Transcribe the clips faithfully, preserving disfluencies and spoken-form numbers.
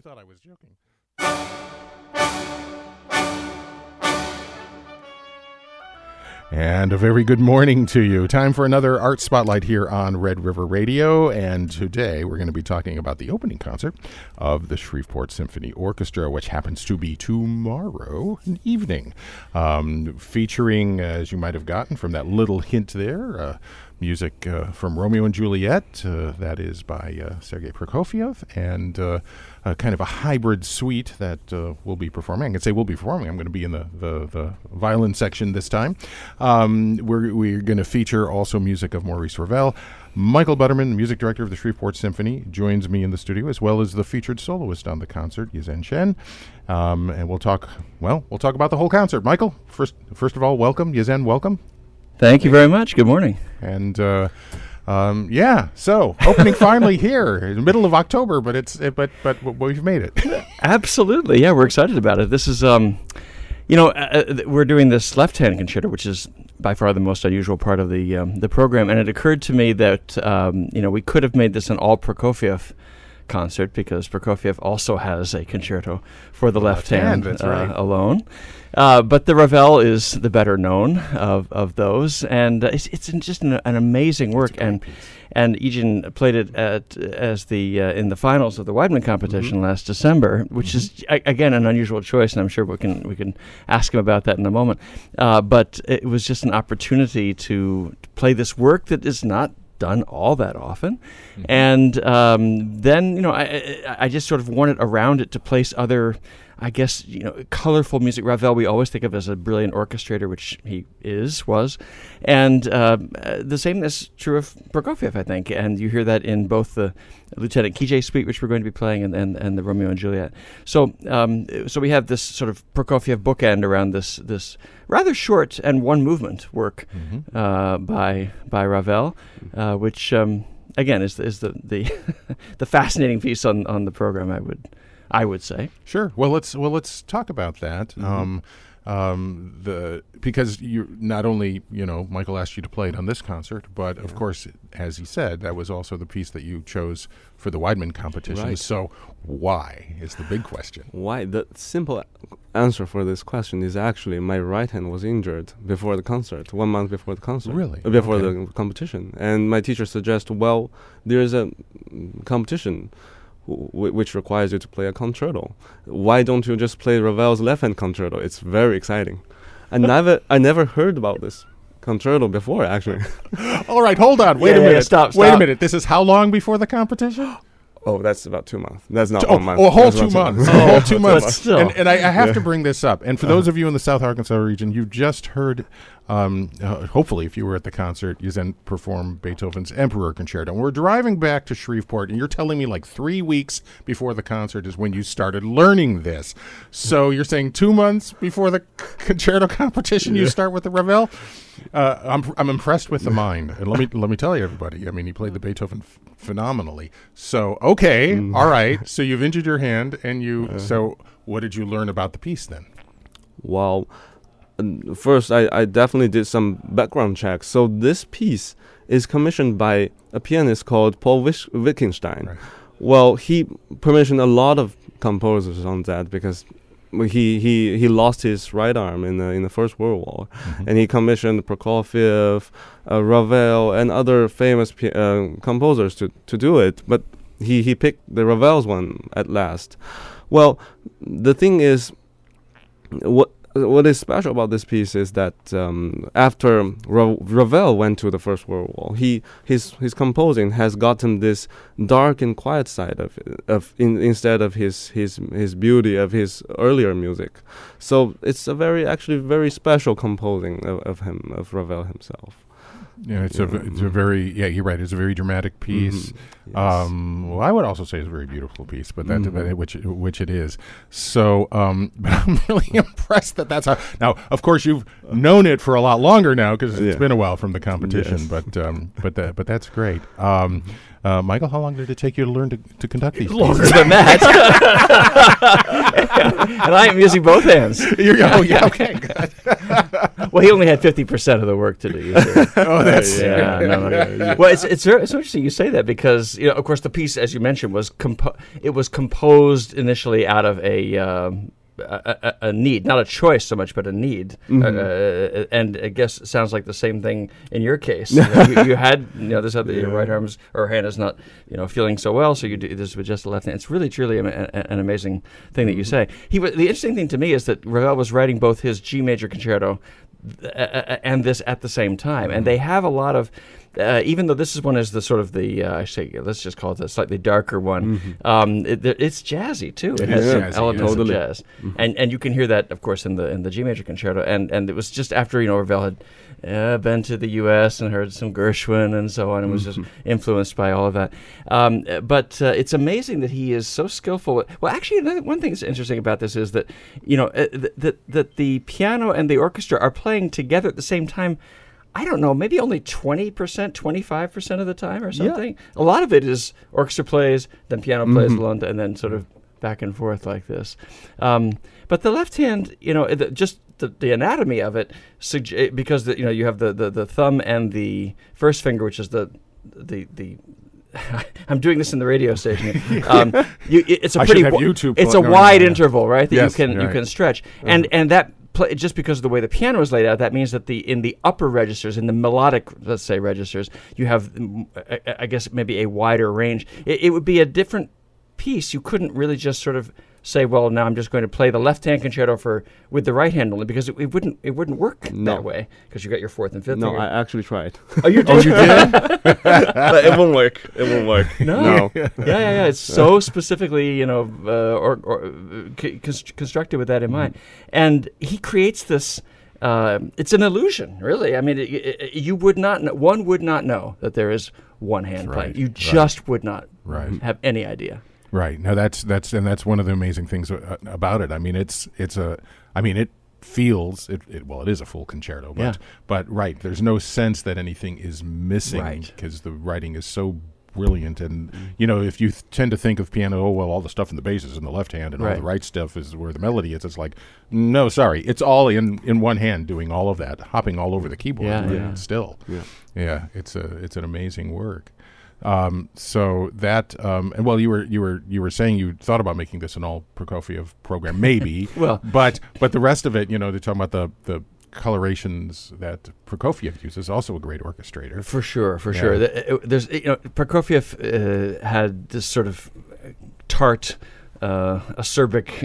thought I was joking. And a very good morning to you. Time for another Art Spotlight here on Red River Radio. And today we're going to be talking about the opening concert of the Shreveport Symphony Orchestra, which happens to be tomorrow evening. Um, featuring, as you might have gotten from that little hint there, uh, music uh, from Romeo and Juliet. Uh, that is by uh, Sergei Prokofiev. And uh, uh, kind of a hybrid suite that uh, we'll be performing. I can say we'll be performing. I'm going to be in the, the, the violin section this time. Um, we're we're going to feature also music of Maurice Ravel. Michael Butterman, music director of the Shreveport Symphony, joins me in the studio, as well as the featured soloist on the concert, Yizhen Shen. Um, and we'll talk, well, we'll talk about the whole concert. Michael, first first of all, welcome. Yizhen, welcome. Thank you very much. Good morning. And uh, um, yeah, so opening finally here in the middle of October, but it's it, but but we've made it. Absolutely, yeah, we're excited about it. This is, um, you know, uh, th- we're doing this left-hand concerto, which is by far the most unusual part of the um, the program. And it occurred to me that um, you know we could have made this an all Prokofiev concert, because Prokofiev also has a concerto for the left, left hand, hand that's uh, right. alone. Uh, but the Ravel is the better known of, of those, and uh, it's it's an, just an, an amazing work. And piece. and Yizhen played it at as the uh, in the finals of the Weidman competition mm-hmm. last December, which mm-hmm. is a, again an unusual choice, and I'm sure we can we can ask him about that in a moment. Uh, but it was just an opportunity to, to play this work that is not done all that often. Mm-hmm. And um, then, you know, I, I I just sort of wanted around it to place other, I guess, you know, colorful music. Ravel we always think of as a brilliant orchestrator, which he is, was. And uh, the same is true of Prokofiev, I think. And you hear that in both the Lieutenant Kijé Suite, which we're going to be playing, and, and, and the Romeo and Juliet. So um, so we have this sort of Prokofiev bookend around this this rather short and one movement work mm-hmm. uh, by by Ravel, uh, which um, again is is the the, the fascinating piece on, on the program, I would I would say. Sure. Well, let's well let's talk about that. Mm-hmm. Um, um, the because you not only you know Michael asked you to play it on this concert, but yeah. of course, as he said, that was also the piece that you chose for the Weidman competition. Right. So why is the big question? Why? The simple answer for this question is actually my right hand was injured before the concert, one month before the concert. Really? Uh, before okay. the competition, and my teacher suggested, well, there is a mm, competition W- which requires you to play a concerto. Why don't you just play Ravel's left-hand concerto? It's very exciting. I never, I never heard about this concerto before, actually. All right, hold on. Wait yeah, a minute. Yeah, stop, stop. Wait a minute. This is how long before the competition? Oh, that's about two months. That's not oh, one month. Oh, a whole That's two months. months. A whole two months. Still. And, and I, I have Yeah. to bring this up. And for Uh-huh. those of you in the South Arkansas region, you just heard, um, uh, hopefully if you were at the concert, Yizhen perform Beethoven's Emperor Concerto. And we're driving back to Shreveport, and you're telling me like three weeks before the concert is when you started learning this. So you're saying two months before the c- concerto competition, you Yeah. start with the Ravel? Uh, I'm I'm impressed with the mind, and let me let me tell you, everybody. I mean, he played the Beethoven f- phenomenally. So okay, Mm. all right. So you've injured your hand, and you. Uh. So what did you learn about the piece then? Well, um, first, I, I definitely did some background checks. So this piece is commissioned by a pianist called Paul Wish- Wittgenstein. Right. Well, he commissioned a lot of composers on that because he he, he lost his right arm in the in the First World War, Mm-hmm. and he commissioned Prokofiev, uh, Ravel, and other famous pi- uh, composers to, to do it. But he, he picked the Ravel's one at last. Well, the thing is, what what is special about this piece is that um, after Ra- Ravel went to the First World War, he his his composing has gotten this dark and quiet side of of in, instead of his his his beauty of his earlier music. So it's a very actually very special composing of, of him of Ravel himself. Yeah, it's a v- it's a very yeah. You're right. It's a very dramatic piece. Mhm. Yes. Um, well, I would also say it's a very beautiful piece, but that Mhm. but it- which which it is. So, um, but I'm really impressed that that's how. Now, of course, you've known it for a lot longer now because it's Yeah. been a while from the competition. Yes. But um, but that but that's great. Um, uh, Michael, how long did it take you to learn to, to conduct these? Longer pieces? than that. And I am using both hands. You're, oh yeah, okay, good. Well, he only had fifty percent of the work to do. You see. Oh, that's yeah. No, no. Well, it's it's very, it's interesting you say that because you know, of course, the piece, as you mentioned, was compo- it was composed initially out of a. Um, A, a, a need, not a choice so much, but a need, Mm-hmm. uh, and I guess it sounds like the same thing in your case. You, know, you, you had, you know, this other your right arm's or hand is not, you know, feeling so well, so you do this with just the left hand. It's really, truly a, a, an amazing thing that you say. He, w- the interesting thing to me is that Ravel was writing both his G major concerto th- uh, and this at the same time, and they have a lot of. Uh, even though this is one is the sort of the uh, I say let's just call it the slightly darker one, Mm-hmm. um, it, it's jazzy too. It has is some jazzy, elements yeah. of Totally. jazz, and and you can hear that, of course, in the in the G major concerto. And and it was just after you know Ravel had uh, been to the U S and heard some Gershwin and so on, and was just influenced by all of that. Um, but uh, it's amazing that he is so skillful. Well, actually, another, one thing that's interesting about this is that you know uh, th- that that the piano and the orchestra are playing together at the same time. I don't know, maybe only twenty percent, twenty-five percent of the time or something. A lot of it is orchestra plays, then piano plays Mhm. alone, and then sort of back and forth like this. Um, but the left hand, you know, the, just the, the anatomy of it, sugge- because the, you know you have the, the, the thumb and the first finger, which is the the the. I'm doing this in the radio station. Um, you, it- it's a I pretty. should have wi- YouTube it's a pl- no, no, wide no, no. interval, right? That Yes, you can you right. can stretch, and and that. Play, just because of the way the piano is laid out, that means that the in the upper registers, in the melodic, let's say, registers, you have, mm, I, I guess, maybe a wider range. It, it would be a different piece. You couldn't really just sort of say, well, now I'm just going to play the left-hand concerto for with the right hand only, because it, it wouldn't it wouldn't work No. that way, because you got your fourth and fifth. No, finger. I actually tried. oh, you did. Oh, you did? But it won't work. It won't work. No. No. yeah, yeah, yeah. It's so specifically, you know, uh, or, or uh, c- const- constructed with that in mind, and he creates this. Uh, it's an illusion, really. I mean, it, it, you would not. Know, one would not know that there is one hand Right, playing. You right. just would not Right. have any idea. Right. No, that's that's and that's one of the amazing things uh, about it. I mean, it's it's a. I mean, it feels it, it. Well, it is a full concerto, but Yeah. but right. There's no sense that anything is missing Right. because the writing is so brilliant. And you know, if you th- tend to think of piano, oh well, all the stuff in the bass is in the left hand, and all Right. the right stuff is where the melody is. It's like, no, sorry, it's all in in one hand, doing all of that, hopping all over the keyboard. Yeah, right? yeah. Still, Yeah. yeah, it's a it's an amazing work. Um, so that um, and well, you were you were you were saying you thought about making this an all Prokofiev program, maybe. Well- but but the rest of it, you know, they're talking about the the colorations that Prokofiev uses. Also a great orchestrator. For sure, for Yeah. sure. The- uh, There's, you know, Prokofiev uh, had this sort of tart, uh, acerbic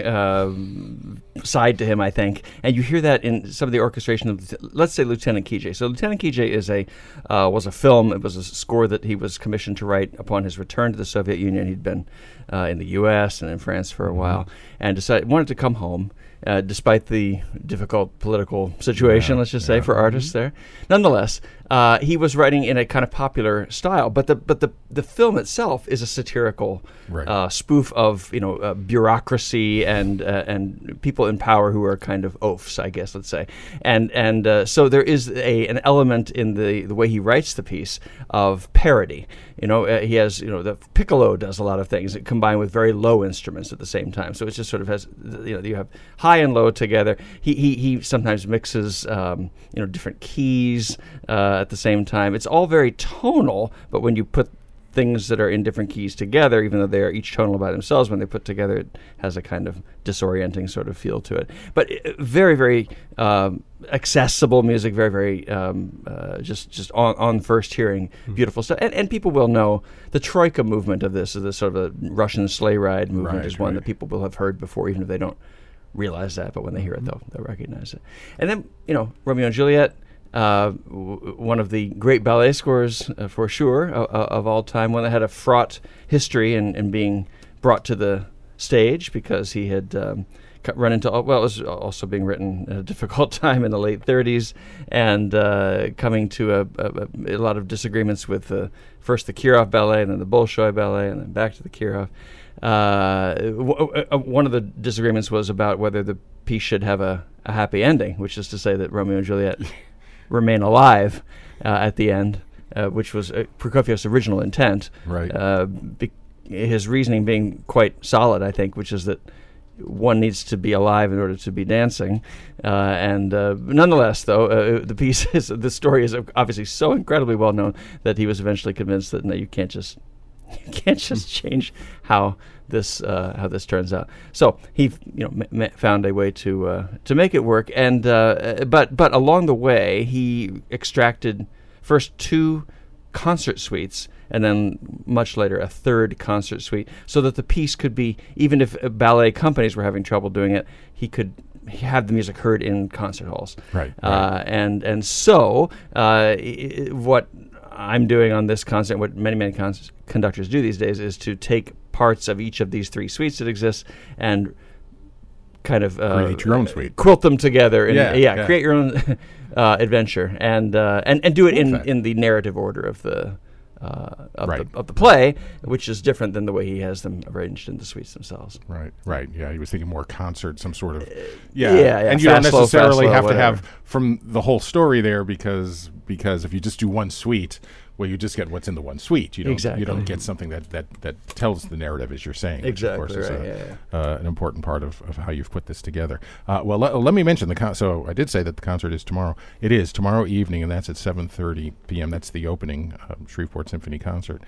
um, side to him, I think, and you hear that in some of the orchestration of, let's say, Lieutenant Kijé. So Lieutenant Kijé is a uh, was a film. It was a score that he was commissioned to write upon his return to the Soviet Union. He'd been uh, in the U S and in France for a while, and decided wanted to come home. Uh, despite the difficult political situation, Yeah, let's just yeah. say, for artists there. Nonetheless, uh, he was writing in a kind of popular style, but the but the, the film itself is a satirical Right. uh, spoof of you know uh, bureaucracy and uh, and people in power who are kind of oafs, I guess, let's say, and and uh, so there is a an element in the the way he writes the piece of parody. You know, uh, he has you know the piccolo does a lot of things combined with very low instruments at the same time, so it just sort of has you know you have high and low together. He he he sometimes mixes um, you know different keys uh, at the same time. It's all very tonal, but when you put things that are in different keys together, even though they are each tonal by themselves, when they put together, it has a kind of disorienting sort of feel to it. But uh, very, very um, accessible music, very, very um, uh, just just on, on first hearing, beautiful stuff. And, and people will know the Troika movement of this, is this sort of a Russian sleigh ride movement, Right, is one right. that people will have heard before, even if they don't realize that. But when they hear it, they'll, they'll recognize it. And then, you know, Romeo and Juliet, Uh, w- one of the great ballet scores, uh, for sure, uh, uh, of all time. One that had a fraught history in, in being brought to the stage because he had um, cu- run into, well, it was also being written at a difficult time in the late thirties and uh, coming to a, a, a lot of disagreements with uh, first the Kirov Ballet and then the Bolshoi Ballet and then back to the Kirov. Uh, w- w- one of the disagreements was about whether the piece should have a, a happy ending, which is to say that Romeo and Juliet remain alive uh, at the end, uh, which was uh, Prokofiev's original intent. Right. Uh, be- his reasoning being quite solid, I think, which is that one needs to be alive in order to be dancing, uh, and uh, nonetheless, though, uh, the piece is the story is obviously so incredibly well known that he was eventually convinced that no, you can't just you can't just change how this uh, how this turns out. So he, you know, m- m- found a way to uh, to make it work, and uh, but but along the way, he extracted first two concert suites, and then much later a third concert suite, so that the piece could be, even if uh, ballet companies were having trouble doing it, he could have the music heard in concert halls. Right. Uh, right. And and so uh, I- what I'm doing on this concert, what many many con- conductors do these days, is to take parts of each of these three suites that exist and kind of uh, Create your own suite. quilt them together, and Yeah, yeah, yeah. create your own uh, adventure, and uh, and and do it in, Okay. in the narrative order of the uh, of Right. the of the play, which is different than the way he has them arranged in the suites themselves. Right, right. Yeah, he was thinking more concert, some sort of. Yeah, yeah, yeah, and you don't fast, slow, necessarily fast, slow, have to whatever. have from the whole story there because because if you just do one suite, well, you just get what's in the one suite. You don't Exactly. you don't get something that, that, that tells the narrative as you're saying. Which Exactly, of course, is right, a, yeah, Uh, an important part of, of how you've put this together. Uh, well, let, let me mention the con- so I did say that the concert is tomorrow. It is tomorrow evening, and that's at seven thirty p.m. That's the opening um, Shreveport Symphony concert.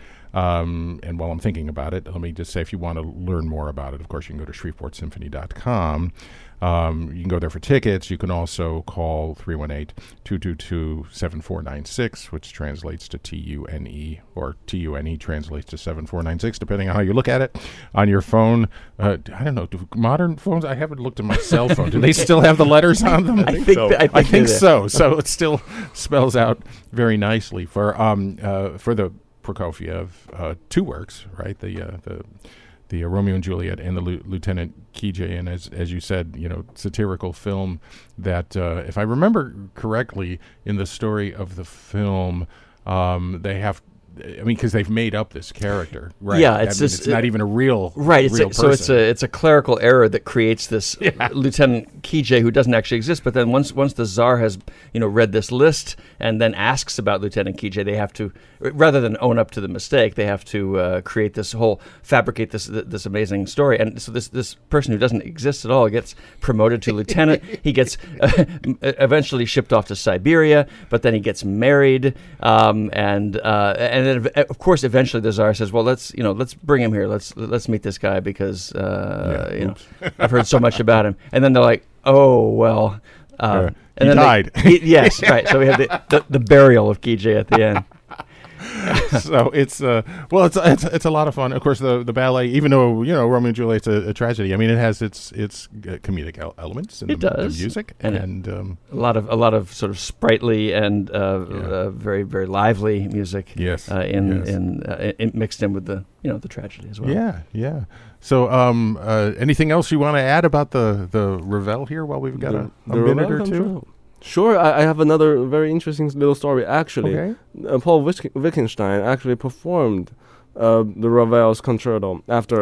Um, and while I'm thinking about it, let me just say, if you want to learn more about it, of course, you can go to shreveport symphony dot com. Um, you can go there for tickets. You can also call three one eight, two two two, seven four nine six, which translates to T U N E, or T U N E translates to seven four nine six, depending on how you look at it on your phone. Uh, I don't know. Do modern phones, I haven't looked at my cell phone. Do they still have the letters on them? I think, so. th- I think, I think they- so. So it still spells out very nicely for um uh, for the Prokofiev uh, two works, right? The uh, the the uh, Romeo and Juliet and the Lu- Lieutenant Kijé, and as as you said, you know, satirical film that, uh, if I remember correctly, in the story of the film, um, they have. I mean, because they've made up this character, right? Yeah, I it's mean, just- it's not even a real Right, it's real a, so it's person. a it's a clerical error that creates this Lieutenant Kijé who doesn't actually exist. But then once once the Tsar has you know read this list and then asks about Lieutenant Kijé, they have to, rather than own up to the mistake, they have to uh, create this whole fabricate this th- this amazing story. And so this this person who doesn't exist at all gets promoted to lieutenant. He gets uh, eventually shipped off to Siberia, but then he gets married, um, and uh, and then ev- of course eventually the Tsar says, well, let's you know let's bring him here. Let's let's meet this guy because uh, Yeah, you know I've heard so much about him. And then they're like, oh well. Um, Uh, and he then they- died. he- yes, right. So we have the, the, the burial of Kijé at the end. So it's uh well it's it's it's a lot of fun. Of course, the the ballet, even though you know Romeo and Juliet's a, a tragedy, I mean it has its its uh, comedic el- elements in It the, does. the music And and, it- um, A lot of a lot of sort of sprightly and uh, Yeah. uh, very very lively music. yes Uh, in yes. in, uh, in mixed in with the you know the tragedy as well. yeah yeah. So um uh, anything else you want to add about the the Ravel here while we've got a, a The minute Ravel or two? Control. Sure, I, I have another very interesting little story. Actually, Okay. uh, Paul Wittg- Wittgenstein actually performed uh, the Ravel's concerto after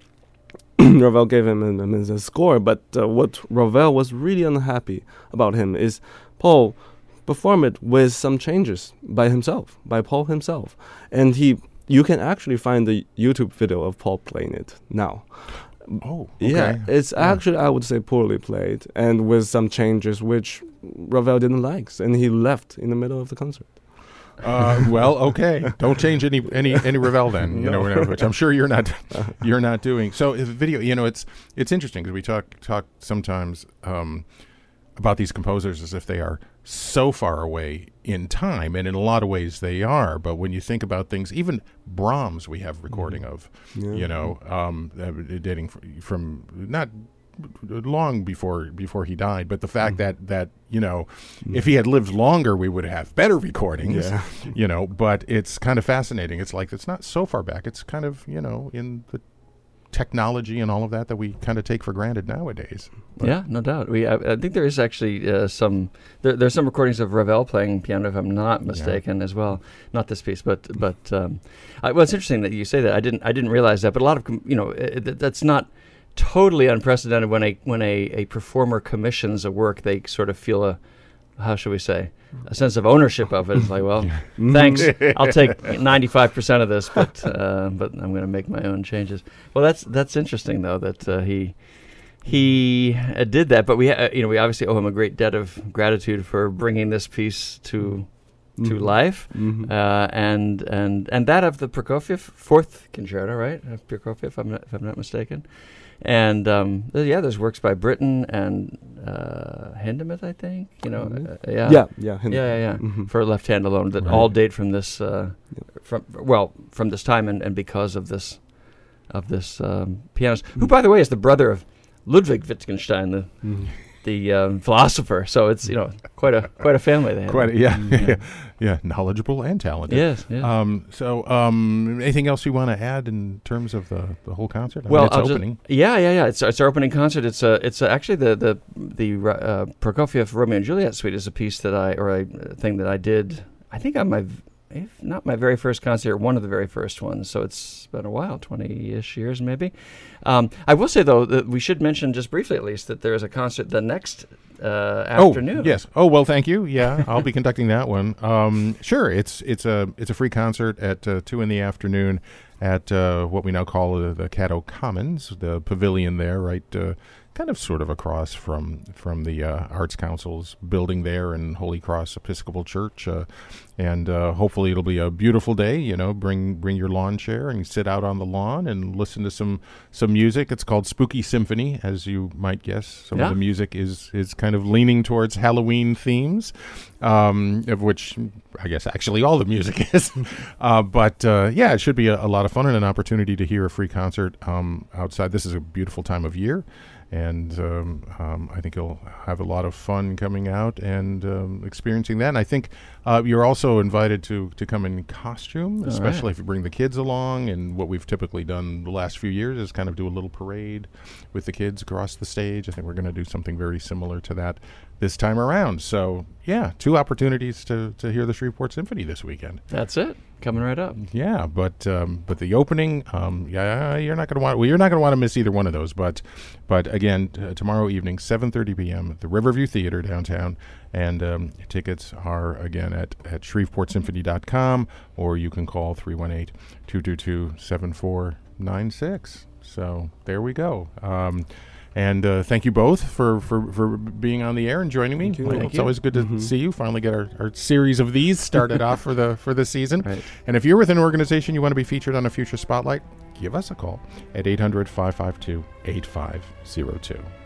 Ravel gave him an, an, a score. But uh, what Ravel was really unhappy about him is Paul performed it with some changes by himself, by Paul himself, and he. You can actually find the YouTube video of Paul playing it now. Oh, okay. Yeah, it's Yeah. actually, I would say, poorly played and with some changes which Ravel didn't like, and he left in the middle of the concert. Uh, well, okay. Don't change any any any Ravel then. You know, No. whatever, which I'm sure you're not you're not doing. So if video, you know, it's it's interesting because we talk talk sometimes um, about these composers as if they are so far away in time, and in a lot of ways they are. But when you think about things, even Brahms, we have recording of, Yeah. you know, um, uh, dating fr- from not long before before he died, but the fact that that you know, if he had lived longer, we would have better recordings. Yeah. You know, but it's kind of fascinating. It's like it's not so far back. It's kind of you know in the technology and all of that that we kind of take for granted nowadays. But Yeah, no doubt. We I, I think there is actually uh, some there, there's some recordings of Ravel playing piano, if I'm not mistaken, as well. Not this piece, but but um, I, well, it's interesting that you say that. I didn't I didn't realize that, but a lot of com- you know uh, th- that's not totally unprecedented when a when a, a performer commissions a work. They sort of feel a how should we say a sense of ownership of it. It's like, well, thanks, I'll take ninety-five percent of this, but uh, but I'm going to make my own changes. Well, that's that's interesting though that uh, he. he uh, did that, but we, uh, you know, we obviously owe him a great debt of gratitude for bringing this piece to mm-hmm. to life, mm-hmm. uh, and and and that of the Prokofiev fourth concerto, right? Of Prokofiev, if I'm not, if I'm not mistaken. And um, yeah, there's works by Britten and uh, Hindemith, I think. You know, mm-hmm. uh, yeah, yeah, yeah, Hindemith. yeah, yeah, yeah. Mm-hmm. For left hand alone, that right. all date from this, uh, yep. from well, from this time, and, and because of this, of this um, pianist, mm-hmm. who, by the way, is the brother of Ludwig Wittgenstein, the mm-hmm. the um, philosopher. So it's you know quite a quite a family they have. Quite a, yeah, Mm-hmm. yeah, yeah, knowledgeable and talented. Yes. yes. Um, so, um, anything else you want to add in terms of the, the whole concert? I well, mean, it's I'll opening. Just, yeah, yeah, yeah. It's it's our opening concert. It's a it's a, actually the the the uh, Prokofiev Romeo and Juliet suite is a piece that I or a uh, thing that I did. I think on my v- if not my very first concert, one of the very first ones. So it's been a while, twenty-ish years maybe. Um, I will say though that we should mention just briefly at least that there is a concert the next uh, afternoon. Oh, yes. Oh, well, thank you. Yeah, I'll be conducting that one. Um, sure. It's it's a it's a free concert at uh, two in the afternoon at uh, what we now call uh, the Caddo Commons, the pavilion there, right. Uh, kind of sort of across from from the uh, Arts Council's building there in Holy Cross Episcopal Church. Uh, and uh, hopefully it'll be a beautiful day, you know, bring bring your lawn chair and sit out on the lawn and listen to some, some music. It's called Spooky Symphony, as you might guess. Some yeah. of the music is, is kind of leaning towards Halloween themes, um, of which I guess actually all the music is. uh, but uh, yeah, it should be a, a lot of fun and an opportunity to hear a free concert um, outside. This is a beautiful time of year. And um, um, I think you'll have a lot of fun coming out and um, experiencing that. And I think uh, you're also invited to, to come in costume, All especially right. if you bring the kids along. And what we've typically done the last few years is kind of do a little parade with the kids across the stage. I think we're going to do something very similar to that this time around. So, yeah, two opportunities to, to hear the Shreveport Symphony this weekend. That's it. Coming right up. Yeah, but um, but the opening, um, yeah, you're not going to want. Well, you're not going to want to miss either one of those. But but again, t- tomorrow evening, seven thirty p.m. at the Riverview Theater downtown, and um, tickets are again at at shreveport symphony dot com, or you can call three one eight, two two two, seven four nine six. So there we go. Um, And uh, thank you both for, for, for being on the air and joining me. Thank you. Well, Thank it's you. always good to Mhm. see you. Finally get our, our series of these started off for the for the season. Right. And if you're with an organization you want to be featured on a future spotlight, give us a call at eight hundred, five five two, eight five zero two.